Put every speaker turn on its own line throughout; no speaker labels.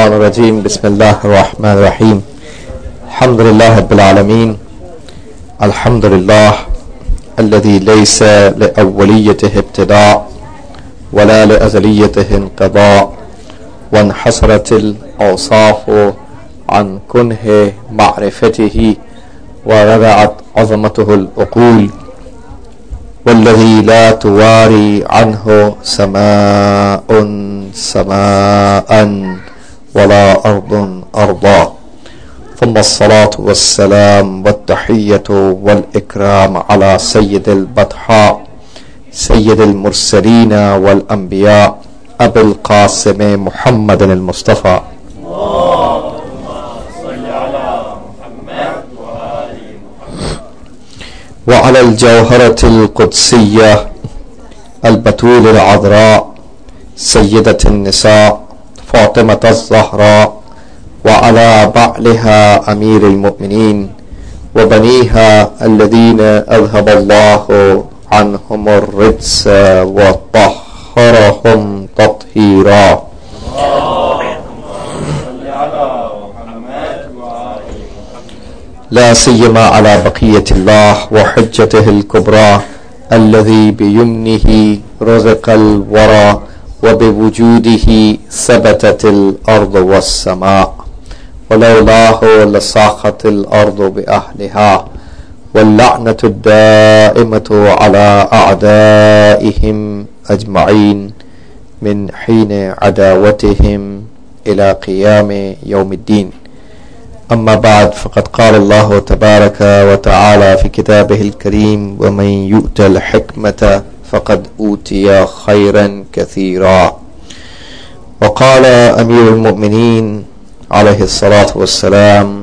الشيطان الرجيم بسم الله الرحمن الرحيم الحمد لله رب العالمين الحمد لله الذي ليس لأوليته ابتداء ولا لأزليته انقضاء وانحصرت الأوصاف عن كنه معرفته ورفعت عظمته العقول والذي لا تواري عنه سماء سماء ولا أرض أرضا ثم الصلاة والسلام والتحية والإكرام على سيد البطحاء سيد المرسلين والأنبياء أبي القاسم محمد المصطفى وعلى الجوهرة القدسية البتول العذراء سيدة النساء فاطمة الزهراء وعلى بعلها أمير المؤمنين وبنيها الذين أذهب الله عنهم الرجس وطهرهم تطهيرا لا سيما على بقية الله وحجته الكبرى الذي بيمنه رزق الورى وبوجوده ثبتت الأرض والسماء ولولاه لصاخت الأرض بأهلها واللعنة الدائمة على أعدائهم أجمعين من حين عداوتهم إلى قيام يوم الدين أما بعد فقد قال الله تبارك وتعالى في كتابه الكريم ومن يؤت الحكمة فقد أوتي خيرا كثيرا وقال أمير المؤمنين عليه الصلاة والسلام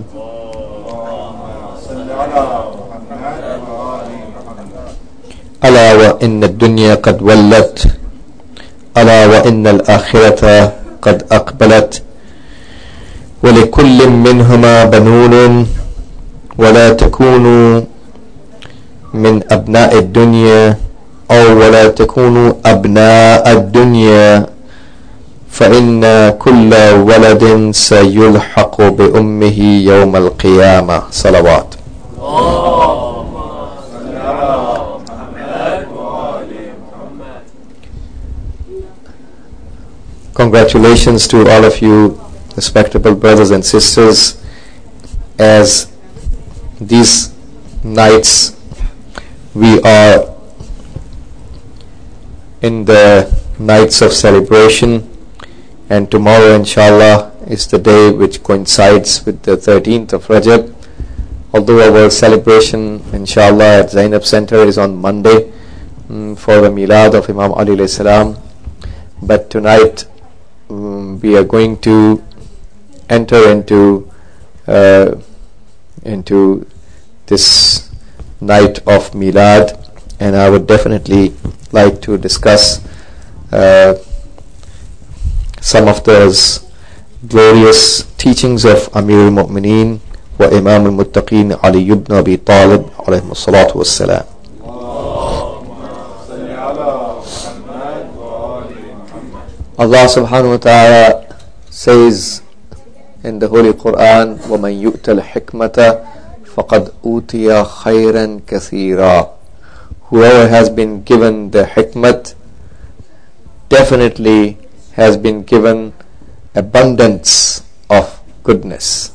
ألا وإن الدنيا قد ولت ألا وإن الآخرة قد أقبلت ولكل منهما بنون ولا تكونوا من أبناء الدنيا أو ولا تكونوا أبناء الدنيا فإن كل ولد سيلحق بأمه يوم القيامة صلوات. Congratulations to all of you respectable brothers and sisters, as these nights we are in the nights of celebration, and tomorrow inshallah is the day which coincides with the 13th of Rajab. Although our celebration inshallah at Zainab Center is on Monday for the Milad of Imam Ali alayhi salam, but tonight we are going to enter into this night of Milad, and I would definitely like to discuss some of those glorious teachings of Amir al-Mu'mineen wa Imam al-Muttaqeen Ali ibn Abi Talib alayhi salatu wassalam. Allah subhanahu wa ta'ala says in the Holy Quran, وَمَنْ يُؤْتَ الْحِكْمَةَ فَقَدْ أُوتِيَ خَيْرًا كَثِيرًا. Whoever has been given the hikmat definitely has been given abundance of goodness.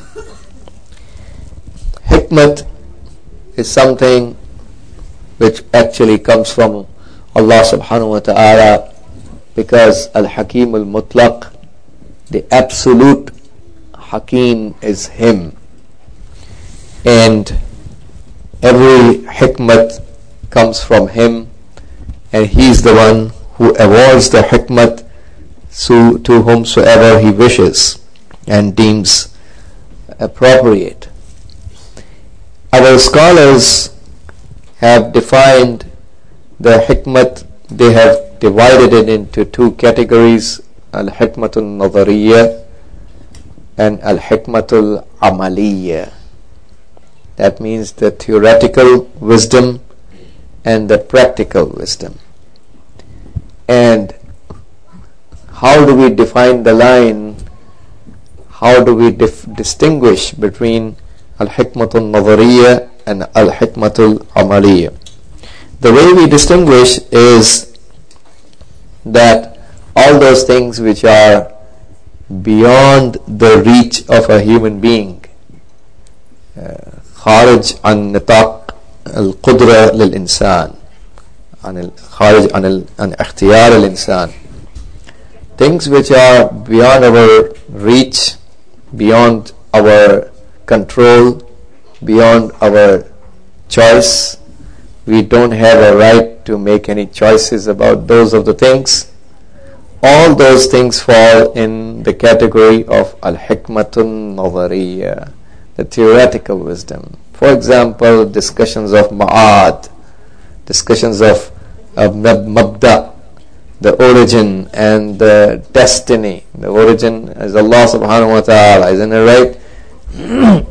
Hikmat is something which actually comes from Allah subhanahu wa ta'ala, because Al-Hakim Al-Mutlaq, the absolute Hakim, is Him, and every hikmat comes from Him, and He is the one who awards the hikmat to whomsoever He wishes and deems appropriate. Our scholars have defined the hikmat. They have divided it into two categories: al-hikmatul nadariyya and al-hikmatul amaliyya. That means the theoretical wisdom and the practical wisdom. And how do we define the line how do we distinguish between al-hikmatul nazariyya and al-hikmatul amaliyya? The way we distinguish is that all those things which are beyond the reach of a human being, kharij an nitaq al-qudra lil-insan, kharij an ikhtiyar al-insan, things which are beyond our reach, beyond our control, beyond our choice. We don't have a right to make any choices about those of the things. All those things fall in the category of al-hikmatun nazariyya, the theoretical wisdom. For example, discussions of ma'ad, discussions of mabda, the origin and the destiny. The origin is Allah subhanahu wa ta'ala, isn't it right?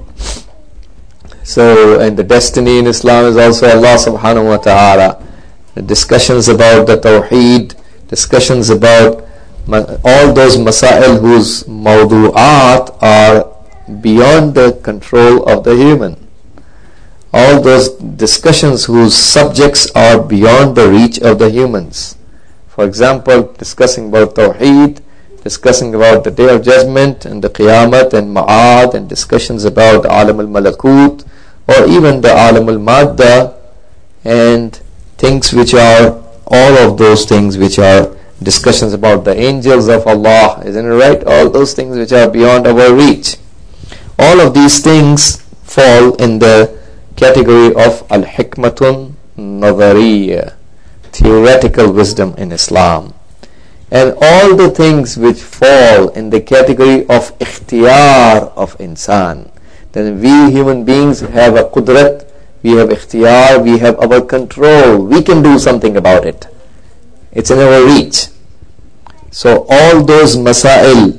So, and the destiny in Islam is also Allah subhanahu wa ta'ala. The discussions about the tawheed, discussions about all those masail whose mawdu'at are beyond the control of the human. All those discussions whose subjects are beyond the reach of the humans. For example, discussing about tawheed, discussing about the day of judgment and the qiyamat and ma'ad, and discussions about alam al-malakut, or even the alam al-madda, and things which are, all of those things which are discussions about the angels of Allah, isn't it right? All those things which are beyond our reach. All of these things fall in the category of al-hikmatun nazariyya, theoretical wisdom in Islam. And all the things which fall in the category of ikhtiyar of insan, then we human beings have a qudrat, we have ikhtiyar, we have our control, we can do something about it. It's in our reach. So all those masail,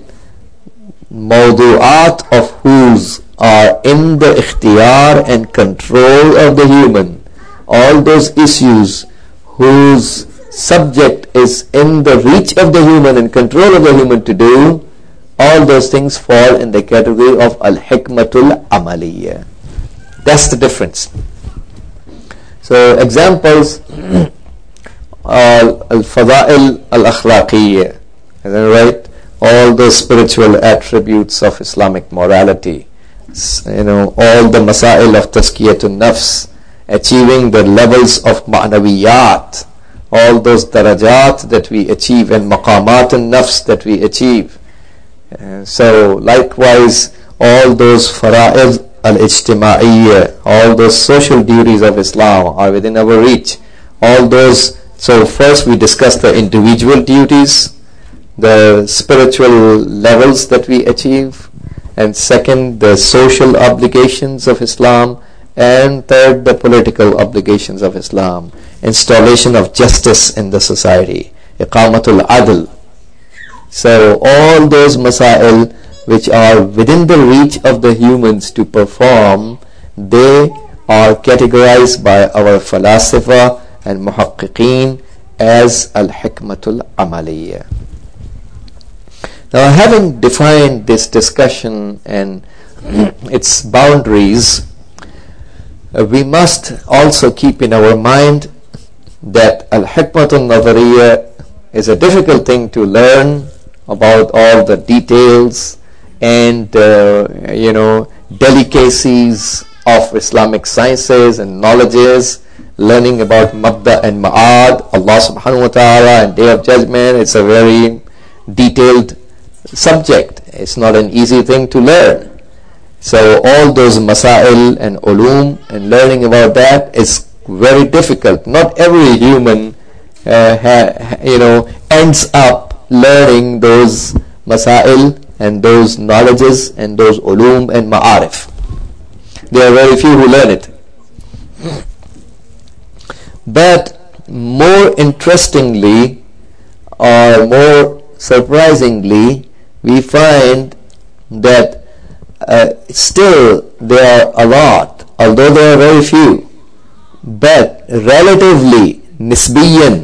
mawdu'at of whose are in the ikhtiyar and control of the human, all those issues whose subject is in the reach of the human and control of the human to do, all those things fall in the category of al-hikmatul amaliyya. That's the difference. So examples are al-fada'il al-akhlaqiyya, is that right? All the spiritual attributes of Islamic morality, all the masail of tazkiyatun nafs, achieving the levels of ma'nawiyat, all those darajat that we achieve and maqamat and nafs that we achieve. So likewise, all those fara'id al-ijtima'iyya, all those social duties of Islam are within our reach. All those, so first we discuss the individual duties, the spiritual levels that we achieve, and second, the social obligations of Islam, and third, the political obligations of Islam, installation of justice in the society, iqamatul adl. So all those masail which are within the reach of the humans to perform, they are categorized by our falasifa and muhaqqiqeen as al-hikmatul amaliyya. Now, having defined this discussion and its boundaries, we must also keep in our mind that al-hikmatul nazariyya is a difficult thing to learn about all the details and delicacies of Islamic sciences and knowledges, learning about mabda and ma'ad, Allah subhanahu wa ta'ala and Day of Judgment. It's a very detailed subject. It's not an easy thing to learn. So all those masail and ulum and learning about that is very difficult. Not every human ends up learning those masail and those knowledges and those ulum and ma'arif. There are very few who learn it. But more interestingly or more surprisingly, we find that still there are a lot, although there are very few, but relatively, nisbatan,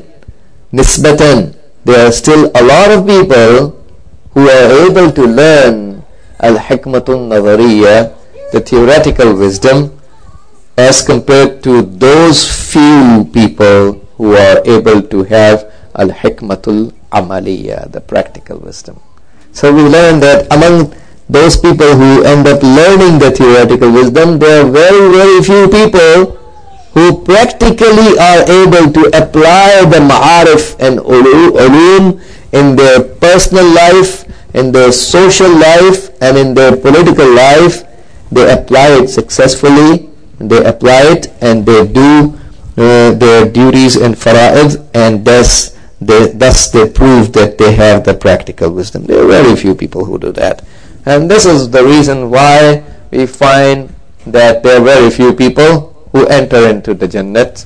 there are still a lot of people who are able to learn al-hikmatun nazariya, the theoretical wisdom, as compared to those few people who are able to have al-hikmatul amaliya, the practical wisdom. So we learn that among those people who end up learning the theoretical wisdom, there are very, very few people who practically are able to apply the ma'arif and ulum in their personal life, in their social life, and in their political life. They apply it successfully, they apply it, and they do their duties and fara'id, and thus they prove that they have the practical wisdom. There are very few people who do that. And this is the reason why we find that there are very few people who enter into the Jannat,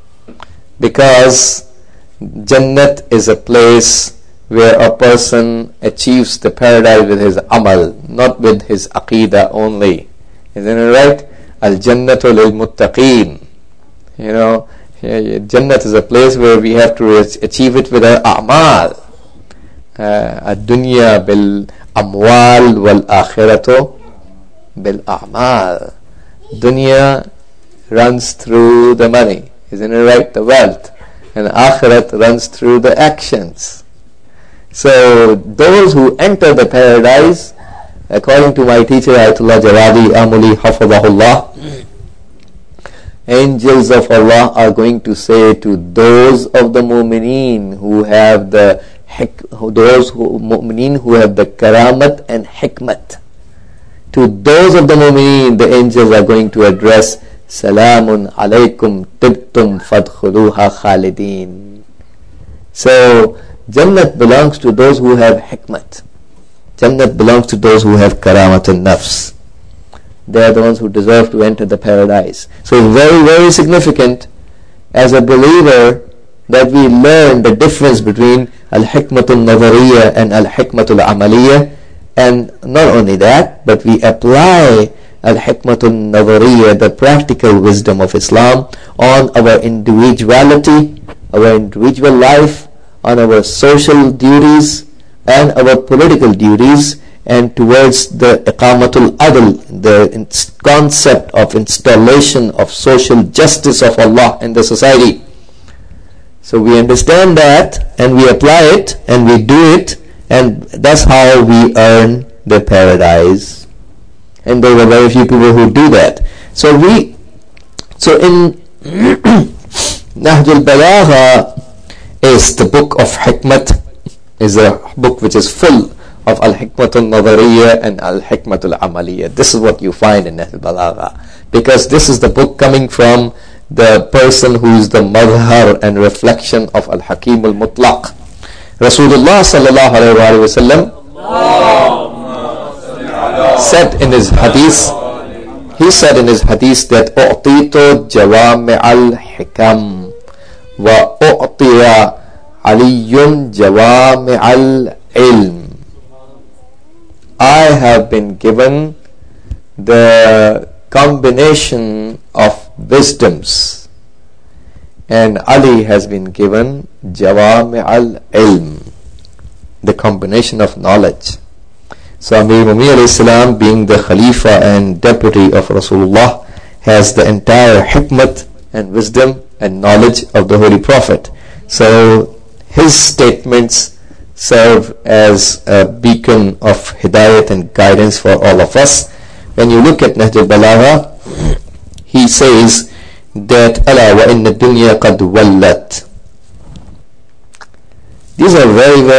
because Jannat is a place where a person achieves the paradise with his amal, not with his aqidah only. Isn't it right? Al-Jannatu lil-muttaqeen. You know, Jannat is a place where we have to achieve it with our a'mal. Ad-dunya bil-amwal wal-akhiratu bil-a'mal. Dunya runs through the money, isn't it right? The wealth. And akhirat runs through the actions. So those who enter the paradise, according to my teacher Ayatollah Jaradi Amuli Hafadahullah, angels of Allah are going to say to those of the mu'mineen who have the mu'mineen who have the karamat and hikmat, to those of the mu'mineen, the angels are going to address, Salamun alaykum tibtum fadkhuluha khalidin. So Jannat belongs to those who have hikmat. Jannat belongs to those who have karamat and nafs. They are the ones who deserve to enter the paradise. So it's very, very significant as a believer that we learn the difference between al-hikmatul nazariya and al-hikmatul amaliya. And not only that, but we apply al-hikmatul nazariya, the practical wisdom of Islam, on our individuality, our individual life, on our social duties and our political duties, and towards the iqamatul adl, the concept of installation of social justice of Allah in the society. So we understand that, and we apply it, and we do it, and that's how we earn the paradise. And there were very few people who do that. So in Nahjul Balagha is the book of Hikmat, is a book which is full of Al-Hikmatul Nazariya and Al-Hikmatul Amaliya. This is what you find in Nahjul Balagha, because this is the book coming from the person who is the madhar and reflection of Al-Hakim Al-Mutlaq. Rasulullah sallallahu alayhi wa sallam said in his hadith, that u'titu jawami al-hikam wa u'tiya aliyun jawami al-ilm. I have been given the combination of wisdoms, and Ali has been given jawami al-ilm, the combination of knowledge. So Amir Mu'min alayhi salam, being the Khalifa and deputy of Rasulullah, has the entire hikmat and wisdom and knowledge of the Holy Prophet. So his statements serve as a beacon of hidayat and guidance for all of us. When you look at Nahjul Balagha, he says that Ala wa inna dunya qad wallat. These are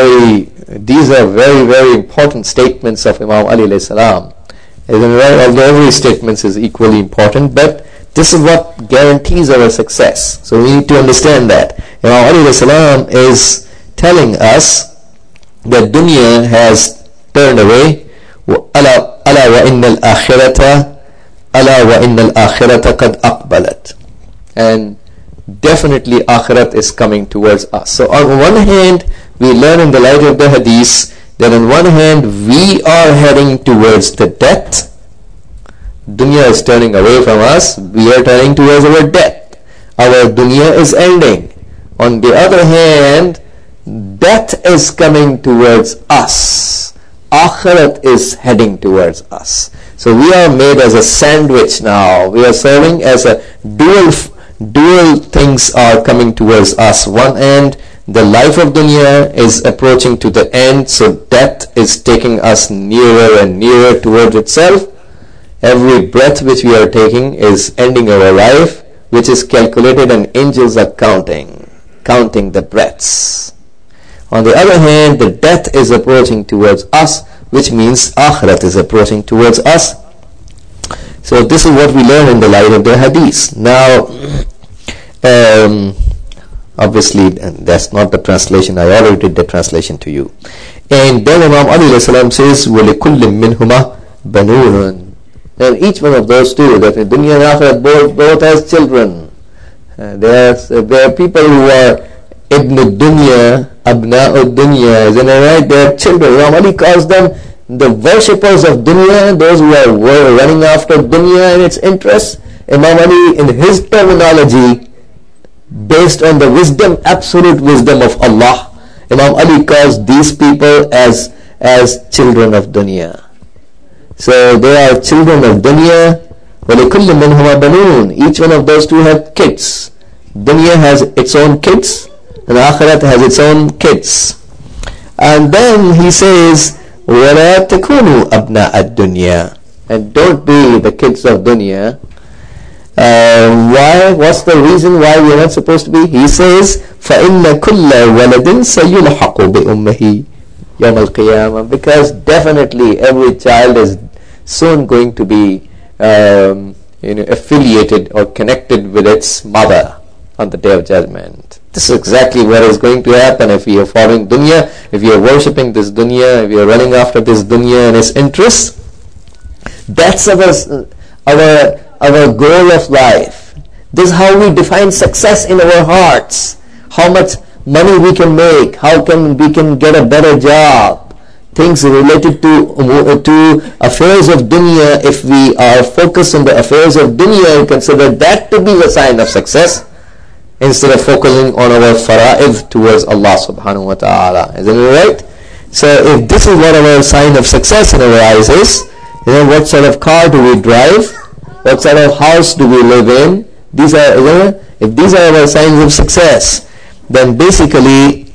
very, very important statements of Imam Ali alayhi salam. Although every statement is equally important, but this is what guarantees our success. So we need to understand that Imam Ali alayhi salam is telling us that dunya has turned away. Ala wa innal akhirata qad aqbalat. And definitely akhirat is coming towards us. So on one hand, we learn in the light of the hadith that on one hand we are heading towards the death. Dunya is turning away from us, we are turning towards our death. Our dunya is ending. On the other hand, death is coming towards us. Akhirat is heading towards us. So we are made as a sandwich now. We are serving as a dual things are coming towards us. One end, the life of dunya is approaching to the end, so death is taking us nearer and nearer towards itself. Every breath which we are taking is ending our life, which is calculated, and angels are counting the breaths. On the other hand, the death is approaching towards us, which means Akhirat is approaching towards us. So this is what we learn in the light of the hadith. Now, obviously, that's not the translation. I already did the translation to you. And then Imam Ali says, وَلِكُلٍّ مِّنْهُمَا بَنُونَ. And each one of those two, that in dunya and akhirat, both has children. There are people who are ibn dunya, abna dunya, isn't it right? They are children. Imam Ali calls them the worshippers of dunya, those who are running after dunya and its interests. Imam Ali, in his terminology, based on the wisdom, absolute wisdom of Allah, Imam Ali calls these people as children of dunya. So they are children of dunya. وَلِكُلِّ مِنْهُمَا بَنُونَ. Each one of those two have kids. Dunya has its own kids, and Akhirat has its own kids. And then he says, وَلَا تَكُونُوا أَبْنَاءَ الدُّنْيَا. And don't be the kids of dunya. Why? What's the reason why we are not supposed to be? He says, فَإِنَّ كُلَّ وَلَدٍ سَيُلْحَقُ بِأُمِّهِ يَوْمَ الْقِيَامَةِ. Because definitely every child is soon going to be affiliated or connected with its mother on the Day of Judgment. This is exactly what is going to happen if we are following dunya, if we are worshipping this dunya, if we are running after this dunya and its interests. That's our goal of life. This is how we define success in our hearts. How much money we can make, how we can get a better job. Things related to affairs of dunya. If we are focused on the affairs of dunya and consider that to be a sign of success, instead of focusing on our fara'id towards Allah subhanahu wa ta'ala. Isn't it right? So if this is what our sign of success in our eyes is, what sort of car do we drive? What sort of house do we live in? If these are our signs of success, then basically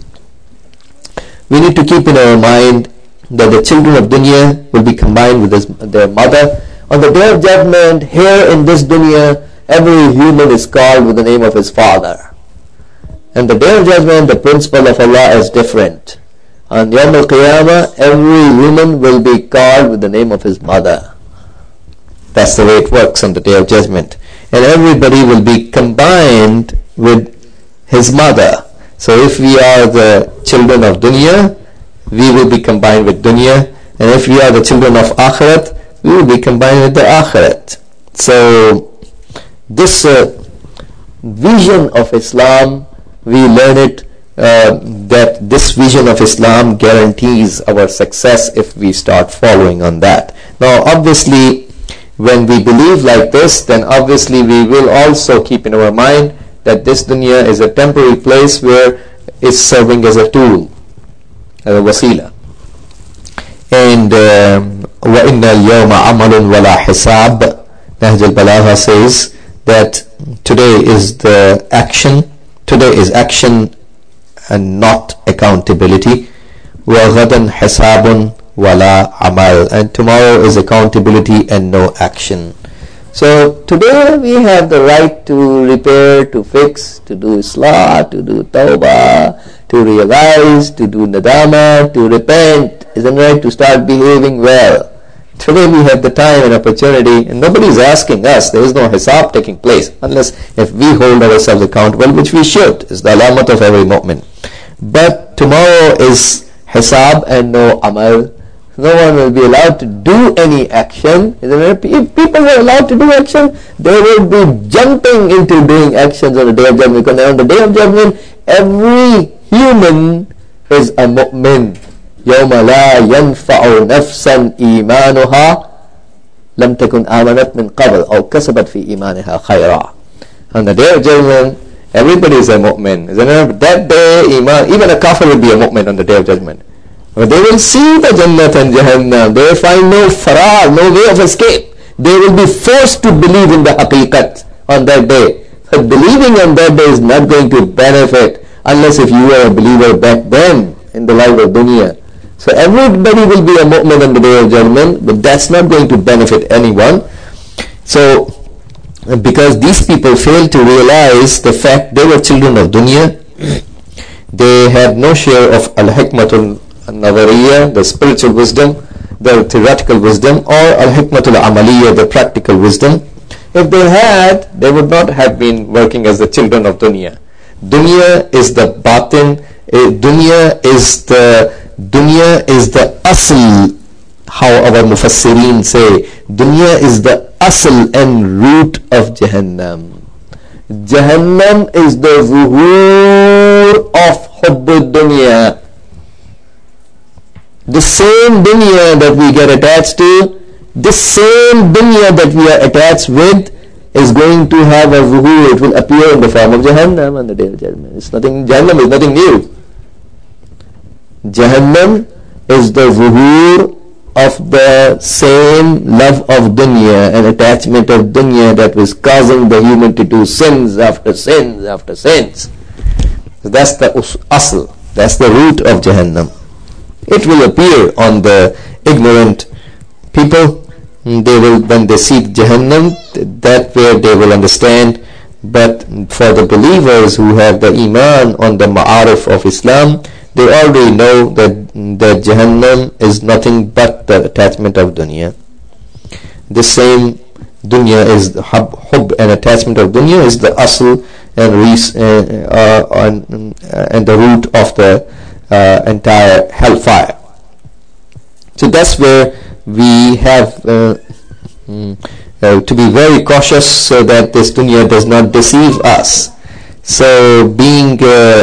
we need to keep in our mind that the children of dunya will be combined with their mother. On the Day of Judgment, here in this dunya, every human is called with the name of his father. And the Day of Judgment, the principle of Allah is different. On Yawm al-Qiyamah, every human will be called with the name of his mother. That's the way it works on the Day of Judgment. And everybody will be combined with his mother. So if we are the children of dunya, we will be combined with dunya. And if we are the children of akhirat, we will be combined with the akhirat. So this vision of Islam, we learn it, that this vision of Islam guarantees our success if we start following on that. Now obviously, when we believe like this, then obviously we will also keep in our mind that this dunya is a temporary place where it's serving as a tool, as a wasila. And وَإِنَّ الْيَوْمَ عَمَلٌ وَلَا حِسَابٌ. Nahj al-Balagha says that today is action and not accountability. وَغَدًا حِسَابٌ وَلَا عَمَلٌ. And tomorrow is accountability and no action. So today we have the right to repair, to fix, to do islah, to do tawbah, to realize, to do nadama, to repent, isn't it right? To start behaving well. Today we have the time and opportunity, and nobody is asking us. There is no hisab taking place, unless if we hold ourselves accountable, which we should. It's the alamat of every mu'min. But tomorrow is hisab and no amal. No one will be allowed to do any action. If people were allowed to do action, they would be jumping into doing actions on the Day of Judgment. Because on the Day of Judgment, every human is a mu'min. يَوْمَ لَا يَنْفَعُ نَفْسًا إِيمَانُهَا لَمْ تَكُنْ آمَنَتْ مِنْ قَبْلِ أَوْ كَسَبَتْ فِي إِيمَانِهَا خَيْرًا. On the Day of Judgment, everybody is a mu'min. That day, even a kafir will be a mu'min on the Day of Judgment. But they will see the Jannat and Jahannam. They will find no farar, no way of escape. They will be forced to believe in the haqiqat on that day. But believing on that day is not going to benefit unless if you were a believer back then in the life of dunya. So everybody will be a mu'min on the day of judgment, but that's not going to benefit anyone. So because these people failed to realize the fact they were children of dunya, they had no share of al-hikmatul navariyya, the spiritual wisdom, the theoretical wisdom, or al-hikmatul amaliyya, the practical wisdom. If they had, they would not have been working as the children of dunya. Dunya is the batin, dunya is the asl, how our mufassirin say. Dunya is the asl and root of Jahannam. Jahannam is the zuhur of hubb dunya. The same dunya that we get attached to, this same dunya that we are attached with is going to have a zuhur. It will appear in the form of Jahannam on the day of judgment. Jahannam is nothing new. Jahannam is the zuhur of the same love of dunya and attachment of dunya that was causing the human to do sins after sins after sins. So that's the asl, that's the root of Jahannam. It will appear on the ignorant people. They will, when they see Jahannam, that way they will understand. But for the believers who have the iman on the ma'arif of Islam, they already know that Jahannam is nothing but the attachment of dunya. The same dunya is the hub and attachment of dunya is the asl and the root of the entire hellfire. So that's where we have to be very cautious so that this dunya does not deceive us. So being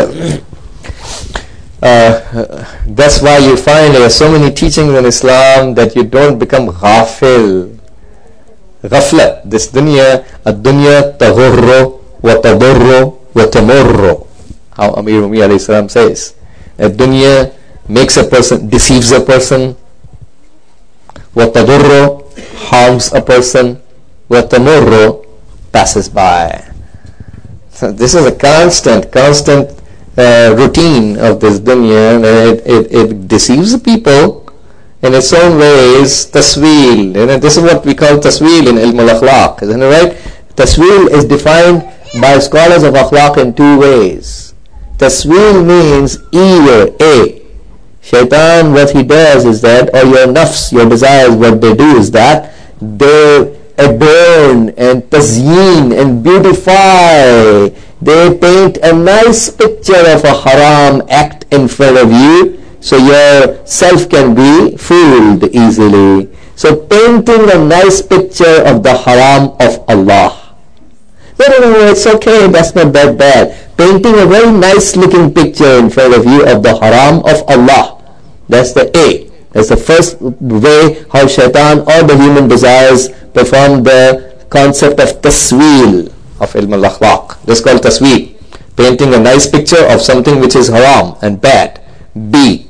that's why you find there are so many teachings in Islam that you don't become ghafil. Ghafla, this dunya, ad-dunya taghurru wa tadurru wa tamurru, how Amir Umi alayhi salam says. Dunya makes a person, deceives a person, wa tadurru, harms a person, wa tamurru, passes by. So this is a constant routine of this dunya, and it deceives the people in its own ways. Tasweel, this is what we call tasweel in ilm al-akhlaq, isn't it right? Tasweel is defined by scholars of akhlaq in two ways. Tasweel means either A, shaitan, what he does is that, or your nafs, your desires, what they do is that they adorn and tazyeen and beautify. They paint a nice picture of a haram act in front of you, so your self can be fooled easily. So painting a nice picture of the haram of Allah. No, it's okay, that's not that bad. Painting a very nice looking picture in front of you of the haram of Allah. That's the A. That's the first way how shaitan or the human desires perform the concept of tasweel of ilm al-akhlaq. This is called tasweel. Painting a nice picture of something which is haram and bad. B.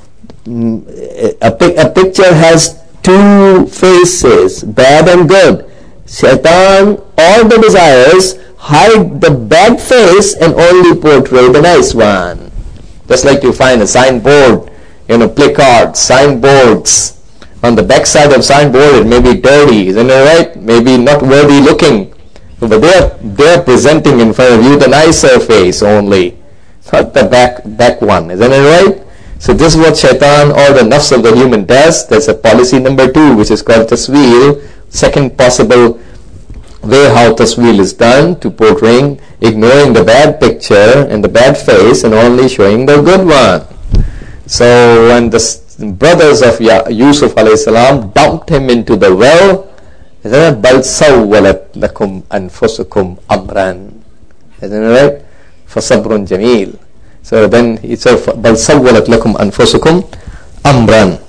A picture has two faces, bad and good. Shaitan or the desires hide the bad face and only portray the nice one. Just like you find a signboard, placards, signboards. On the back side of signboard it may be dirty, isn't it right? Maybe not worthy looking. But they are presenting in front of you the nicer face only, not the back one, isn't it right? So this is what shaitan or the nafs of the human does. That's a policy number 2, which is called tasweel. Second possible way how tasweel is done, to portraying, ignoring the bad picture and the bad face and only showing the good one. So when the brothers of Yusuf alayhi salam dumped him into the well, بَلْ سَوَّلَتْ لَكُمْ أَنفُسُكُمْ أَمْرًا, isn't it right? فَصَبْرٌ جَمِيلٌ. So then he said بَلْ سَوَّلَتْ لَكُمْ أَنفُسُكُمْ أَمْرًا.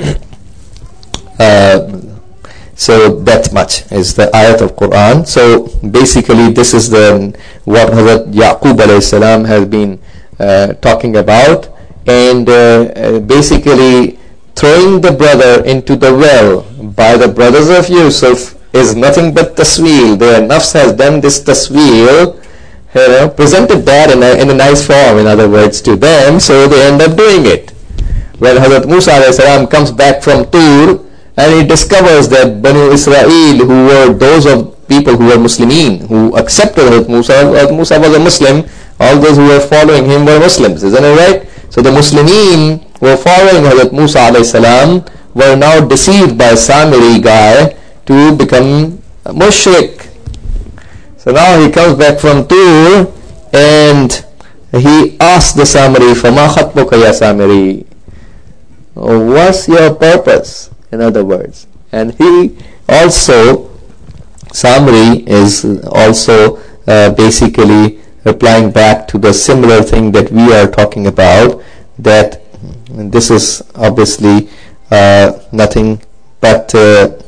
So that much is the ayat of Quran. So basically this is what Hazrat Yaqub alayhi salam has been talking about and basically throwing the brother into the well by the brothers of Yusuf is nothing but tasweel. Their nafs has done this tasweel, presented that in a nice form, in other words, to them, so they end up doing it. When Hazrat Musa alayhi salam comes back from Tur and he discovers that Banu Israel, who were those of people who were Muslimin, who accepted Hazrat Musa was a Muslim, all those who were following him were Muslims, isn't it right? So the Muslimin who were following Hazrat Musa alayhi salam were now deceived by a Samiri guy to become a mushrik. So now he comes back from Tur and he asks the Samiri, فَمَا خَطْبُكَ يَا Samiri? What's your purpose, in other words? And he also, Samiri is also basically replying back to the similar thing that we are talking about, that this is obviously nothing but the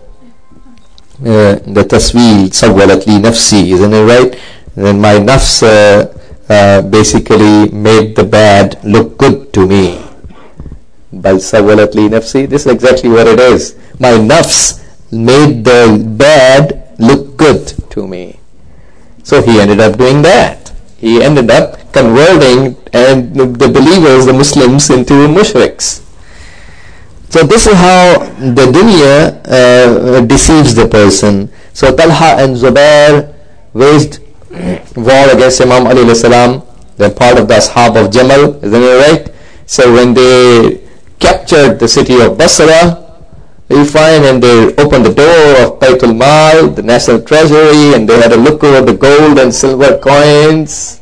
tasweel, sawwalat li nafsi, isn't it right? Then my nafs basically made the bad look good to me. Bal sawwalat li nafsi, this is exactly what it is. My nafs made the bad look good to me. So he ended up doing that. He ended up converting and the believers, the Muslims, into mushriks. So this is how the dunya deceives the person. So Talha and Zubair waged war against Imam Ali alayhi salam. They're part of the Ashab of Jamal, isn't it right? So when they captured the city of Basra, we find, and they opened the door of Baytul Mal, the national treasury, and they had a look over the gold and silver coins.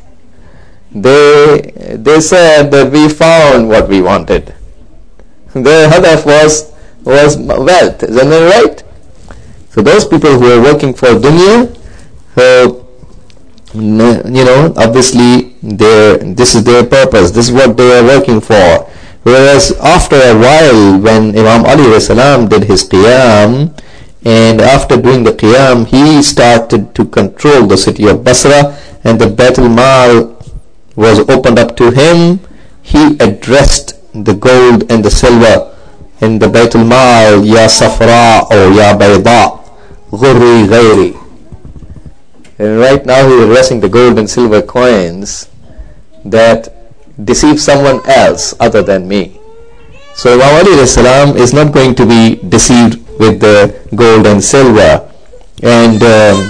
They said that we found what we wanted. Their hadaf was wealth, isn't it right? So those people who are working for dunya, obviously this is their purpose, this is what they are working for. Whereas after a while, when Imam Ali alayhi salam did his qiyam, and after doing the qiyam, he started to control the city of Basra, and the Baytul Mal was opened up to him. He addressed the gold and the silver in the Baytul Mal, Ya Safra or Ya Bayda, Ghurri Ghairi. And right now he is addressing the gold and silver coins that deceive someone else other than me. So Imam Ali alayhi salam is not going to be deceived with the gold and silver. And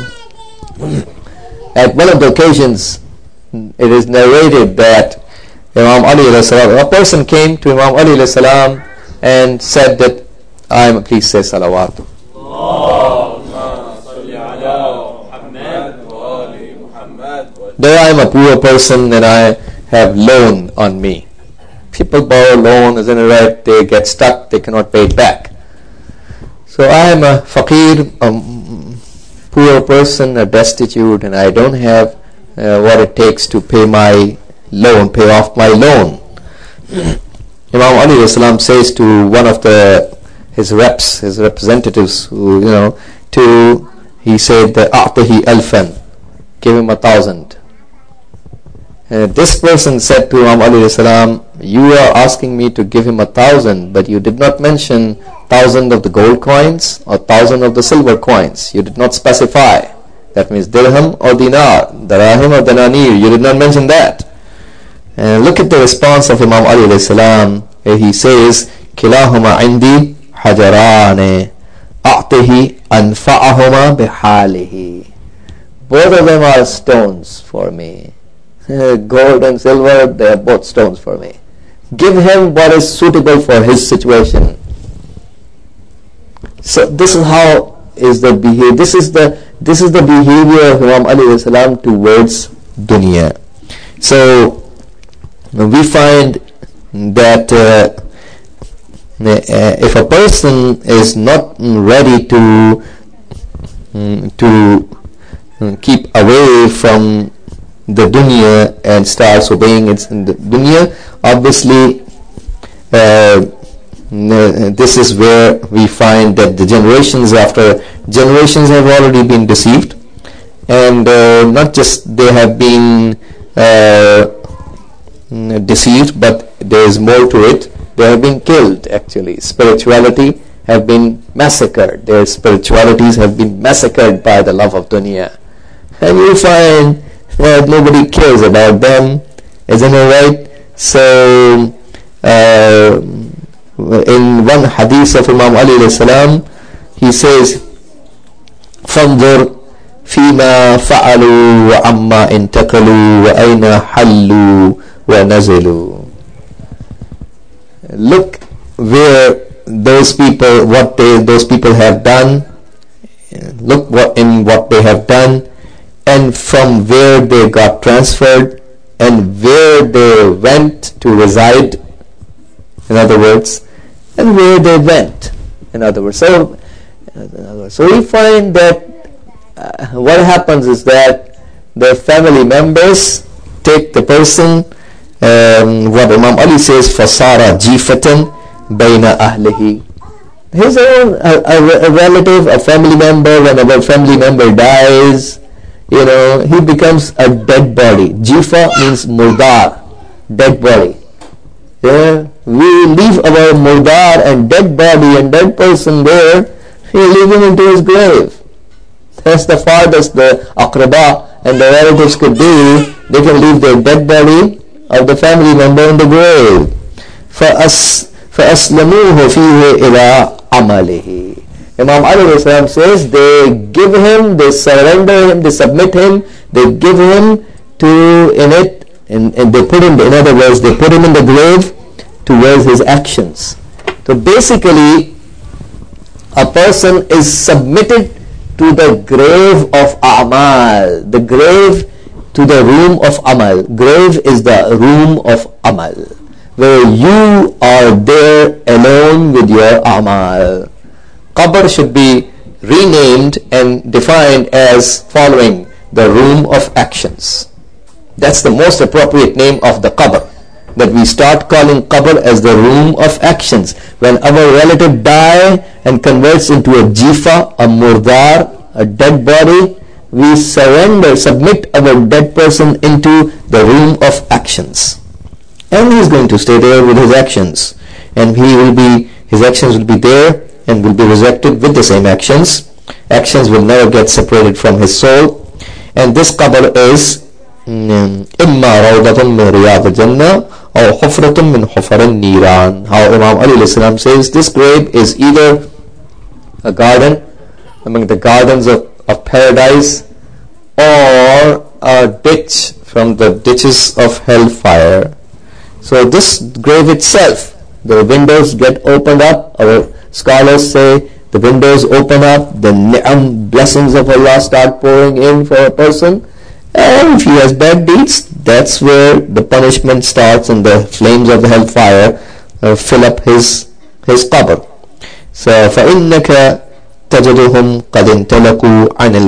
at one of the occasions, it is narrated that Imam Ali alayhi salam, a person came to Imam Ali alayhi salam and said that please say salawat. There I am a poor person and I have loan on me. People borrow loan, isn't it right? They get stuck, they cannot pay it back. So I am a faqir, a poor person, a destitute, and I don't have what it takes to pay my loan, pay off my loan. Imam Ali alayhi salam says to one of his representatives, he said that a'tahi alfan, give him 1,000. This person said to Imam Ali alayhi salam, you are asking me to give him 1,000, but you did not mention 1,000 of the gold coins or 1,000 of the silver coins. You did not specify. That means dirham or dinar, darahim or dananir. You did not mention that. And look at the response of Imam Ali alayhi salam. He says, kilahuma indi hajarane a'tihi anfa'ahuma bihalihi. Both of them are stones for me. Gold and silver, they are both stones for me. Give him what is suitable for his situation. So this is how is the behavior. This is the behavior of Imam Ali alayhi salam towards dunya. So we find that if a person is not ready to keep away from the dunya and starts obeying it in the dunya, obviously this is where we find that the generations after generations have already been deceived, and not just they have been deceived, but there is more to it. They have been killed, actually. Spirituality have been massacred. Their spiritualities have been massacred by the love of dunya. And you find that nobody cares about them, isn't it right? So, in one hadith of Imam Ali alayhi salam, he says, فَانْظُرْ فِيمَا فَعَلُوا وَعَمَّا انْتَقَلُوا وَأَيْنَ حَلُّوا وَنَزِلُوا. Look where those people, those people have done. Look what they have done, and from where they got transferred, and where they went to reside, in other words, and where they went, in other words. So we find that what happens is that the family members take the person, what Imam Ali says, فَصَارَ جِيفَةً بَيْنَ أَهْلِهِ. His own a relative, a family member, whenever a family member dies, he becomes a dead body. Jifa means murdar, dead body. Yeah, we leave our murdar and dead body and dead person there, we leave him into his grave. That's the farthest the aqraba and the relatives could do. They can leave their dead body of the family member in the grave. فَأَسْلَمُوهُ فِيهِ إِلَىٰ عَمَلِهِ. Imam Ali says they give him, they surrender him, they submit him, they give him to in it, and they put him, in other words, they put him in the grave towards his actions. So basically, a person is submitted to the grave of A'mal, the grave to the room of Amal. Grave is the room of Amal, where you are there alone with your A'mal. Qabr should be renamed and defined as following: the room of actions. That's the most appropriate name of the qabr, that we start calling qabr as the room of actions. When our relative die and converts into a jifa, a murdar, a dead body, we submit our dead person into the room of actions, and he is going to stay there with his actions, and his actions will be there and will be resurrected with the same actions. Actions will never get separated from his soul. And this qabr is إِمَّا رَوْضَةٌ مِّن رِيَاضِ الْجَنَّةِ أَوْ حُفْرَةٌ مِّن حُفَرِ النِّيرَانِ. How Imam Ali ﷺ says, this grave is either a garden among the gardens of paradise, or a ditch from the ditches of hellfire. So this grave itself, the windows get opened up. Our scholars say the windows open up, the ni'am, blessings of Allah start pouring in for a person, and if he has bad deeds, that's where the punishment starts, and the flames of the hellfire fill up his qabr. So فَإِنَّكَ تَجِدُهُمْ قَدْ انْتَلَقُوا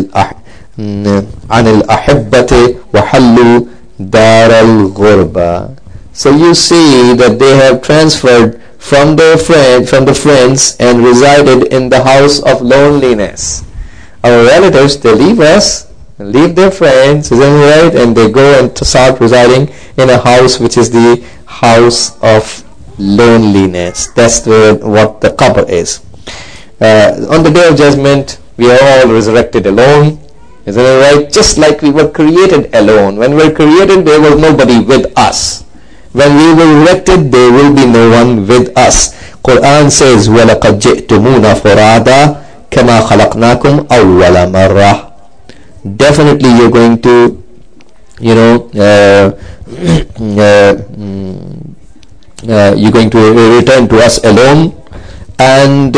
عَنِ الْأَحِبَّةِ وَحَلُّوا دَارَ الْغُرْبَةِ. So you see that they have transferred from the friends and resided in the house of loneliness. Our relatives, they leave us, leave their friends, isn't it right? And they go and start residing in a house which is the house of loneliness. That's what the qabr is. On the day of judgment, we are all resurrected alone, isn't it right? Just like we were created alone. When we were created, there was nobody with us. When we were resurrected, there will be no one with us. Quran says, وَلَقَدْ جِئْتُمُونَ فُرَادًا كَمَا خَلَقْنَاكُمْ أَوَّلَ مَرَّةٍ. Definitely you're going to, you're going to return to us alone. And,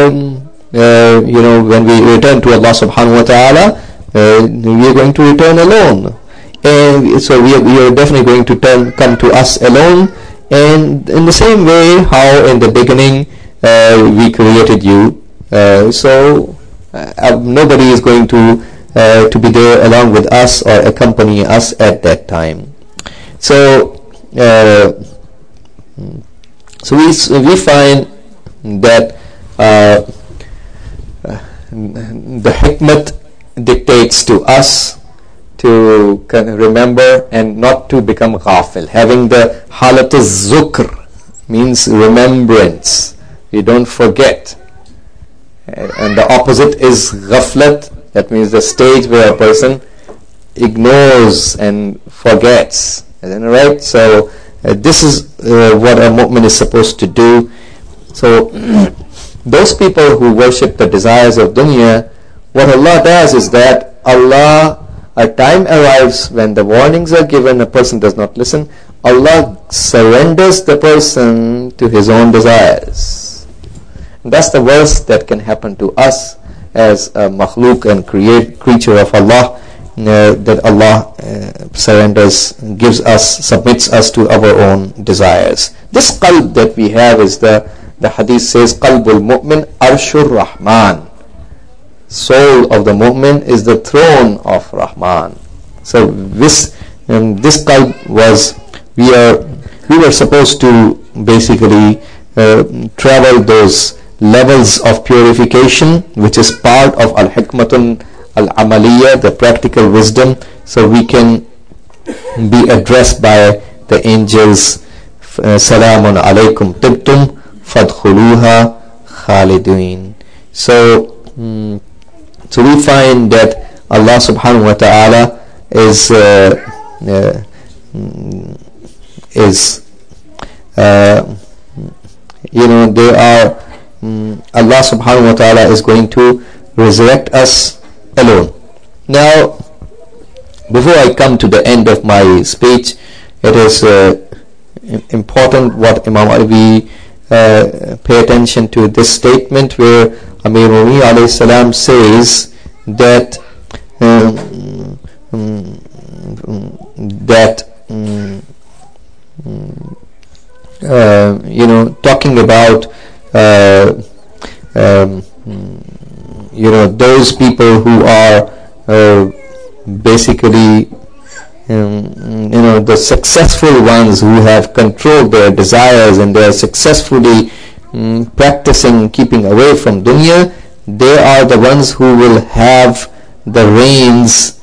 when we return to Allah subhanahu wa ta'ala, we are going to return alone. And so we are definitely going to come to us alone, and in the same way how in the beginning we created you, so nobody is going to be there along with us or accompany us at that time. So we find that the hikmat dictates to us to remember and not to become ghafil. Having the halat zukr means remembrance. You don't forget. And the opposite is ghaflat. That means the stage where a person ignores and forgets. Isn't it right? So this is what a mu'min is supposed to do. So those people who worship the desires of dunya, what Allah does is that a time arrives when the warnings are given, a person does not listen, Allah surrenders the person to his own desires. And that's the worst that can happen to us as a makhluk and creature of Allah, that Allah surrenders, submits us to our own desires. This qalb that we have is the hadith says, qalbul mu'min arshur rahman. Soul of the mu'min is the throne of Rahman. So this qalb was, we were supposed to basically travel those levels of purification, which is part of al-hikmatun al-amaliyah, the practical wisdom, so we can be addressed by the angels, salamun alaykum tibtum fadkhuluha khalidin. So we find that Allah subhanahu wa ta'ala is Allah subhanahu wa ta'ala is going to resurrect us alone. Now, before I come to the end of my speech, it is important what Imam Ali pay attention to this statement where Amir Mu'minin alayhi salam says that talking about those people who are basically the successful ones who have controlled their desires and they are successfully practicing keeping away from dunya, they are the ones who will have the reins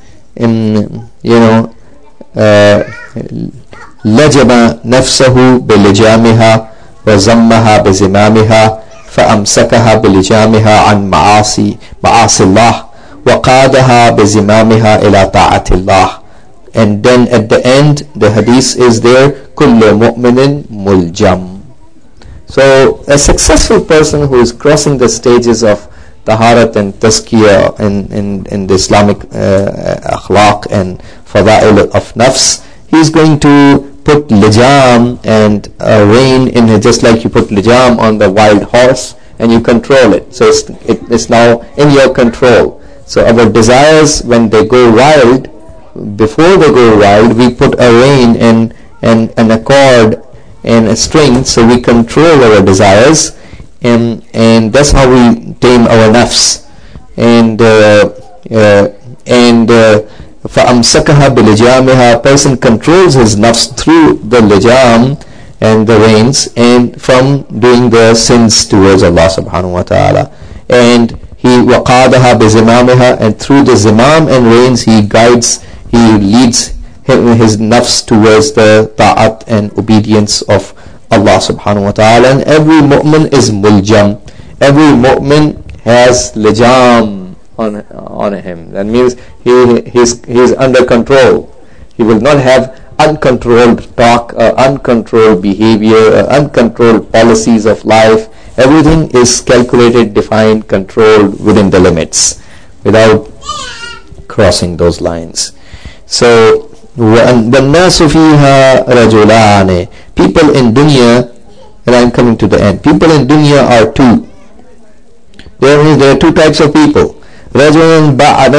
لجم نفسه بلجامها وزمها بزمامها فأمسكها بلجامها عن معاصي الله وقادها بزمامها إلى طاعة الله. And then at the end the hadith is there, كل مؤمن ملجم. So a successful person who is crossing the stages of taharat and tazkiyah in the Islamic akhlaq and fada'il of nafs, he is going to put lijam and rein in it, just like you put lijam on the wild horse and you control it. So it's now in your control. So our desires, when they go wild, before they go wild, we put a rein and a cord and a string, so we control our desires, and that's how we tame our nafs. And فَأَمْسَكَهَا بِلِجَامِهَا, a person controls his nafs through the lijam and the reins, and from doing the sins towards Allah subhanahu wa ta'ala. And he وَقَادَهَا بِزِمَامِهَا, and through the zimam and reins he leads his nafs towards the ta'at and obedience of Allah subhanahu wa ta'ala. And every mu'min is muljam. Every mu'min has lijam on him. That means he's under control. He will not have uncontrolled talk, uncontrolled behavior, uncontrolled policies of life. Everything is calculated, defined, controlled within the limits, without crossing those lines. So وَالنَّاسُ فِيهَا رَجُلَانِ, people in dunya, and I'm coming to the end, people in dunya are two. There are two types of people. رَجُلٌ بَاعَ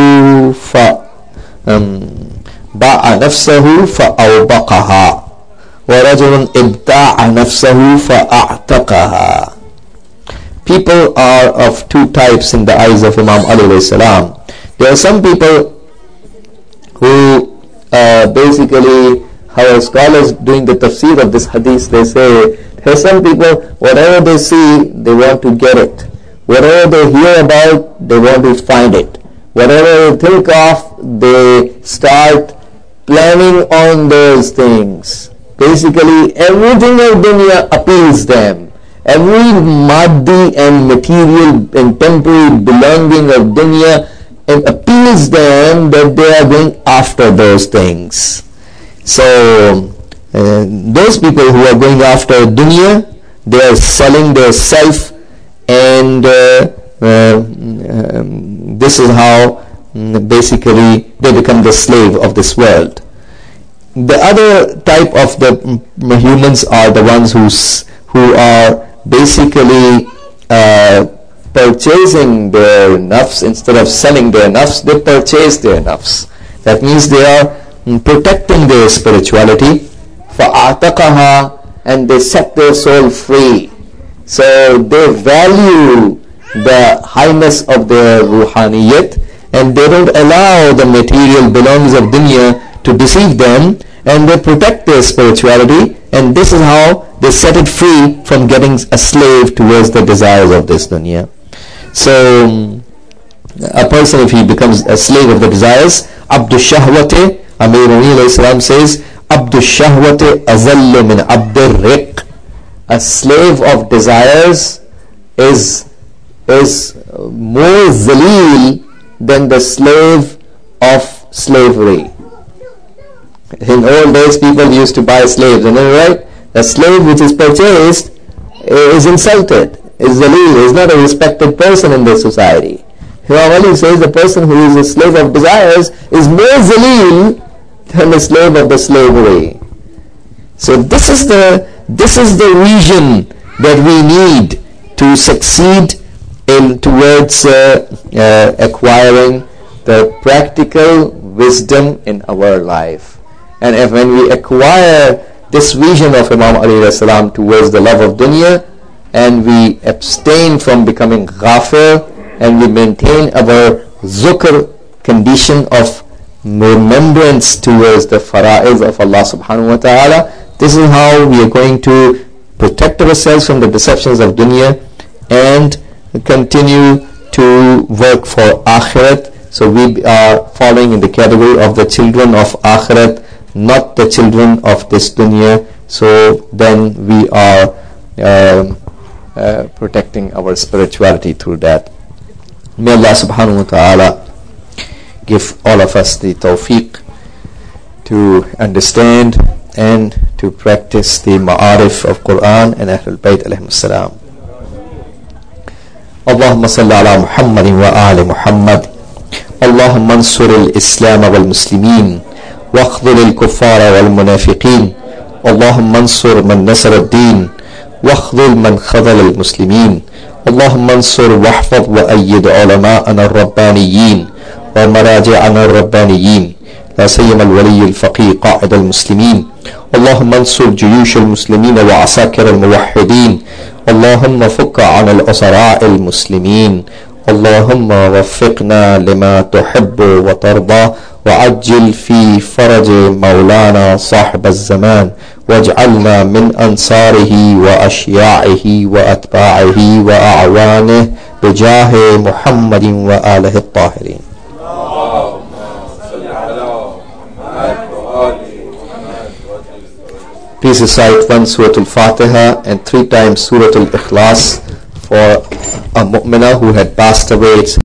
نَفْسَهُ فَأَوْبَقَهَا وَرَجُلٌ إِبْتَاعَ نَفْسَهُ فَأَعْتَقَهَا. People are of two types in the eyes of Imam Ali alayhi salam. There are some people who basically, our scholars doing the tafsir of this hadith, they say there are some people, whatever they see, they want to get it. Whatever they hear about, they want to find it. Whatever they think of, they start planning on those things. Basically, everything of dunya appeals them. Every maddi and material and temporary belonging of dunya appeals them, that they are going after those things. So, those people who are going after dunya, they are selling their self, and this is how basically they become the slave of this world. The other type of the humans are the ones who are basically purchasing their nafs. Instead of selling their nafs, they purchase their nafs. That means they are protecting their spirituality. فَأَعْتَقَهَا, and they set their soul free. So they value the highness of their ruhaniyat, and they don't allow the material belongings of dunya to deceive them, and they protect their spirituality, and this is how they set it free from getting a slave towards the desires of this dunya. So a person, if he becomes a slave of the desires, Abdu Shahwate, Amir alayhi salam says, Abdu Shahwate azallu min Abdur Riq. A slave of desires is more zaleel than the slave of slavery. In old days, people used to buy slaves, and then, right, a slave which is purchased is insulted, is zaleel, is not a respected person in this society. Imam Ali says the person who is a slave of desires is more zaleel than the slave of the slavery. So this is the region that we need to succeed in towards acquiring the practical wisdom in our life. And if when we acquire this vision of Imam Ali salam towards the love of dunya, and we abstain from becoming ghafir, and we maintain our zukr condition of remembrance towards the fara'id of Allah subhanahu wa ta'ala, this is how we are going to protect ourselves from the deceptions of dunya and continue to work for akhirat. So we are falling in the category of the children of akhirat, not the children of this dunya. So then we are protecting our spirituality through that. May Allah subhanahu wa ta'ala give all of us the tawfiq to understand and to practice the ma'arif of Quran and Ahlul Bayt alayhim salam. Allahumma salli ala Muhammadin wa ali Muhammad. Allahumma ansur al-Islam wal-Muslimin واخذل الكفار والمنافقين. اللهم انصر من نصر الدين واخذل من خذل المسلمين. اللهم انصر واحفظ وأيد علماءنا الربانيين ومراجعنا الربانيين، لا سيما الولي الفقيه قائد المسلمين. اللهم انصر جيوش المسلمين وعساكر الموحدين. اللهم فك عن الأسراء المسلمين. اللهم وفقنا لما تحب وترضى، وعجل في فرج مولانا صاحب الزمان، واجعلنا من أنصاره وأشياعه وأتباعه وأعوانه بجاه محمد وآله الطاهرين. Please recite one Surah Al-Fatiha and 3 times Surah Al-Ikhlas for a mu'minah who had passed away.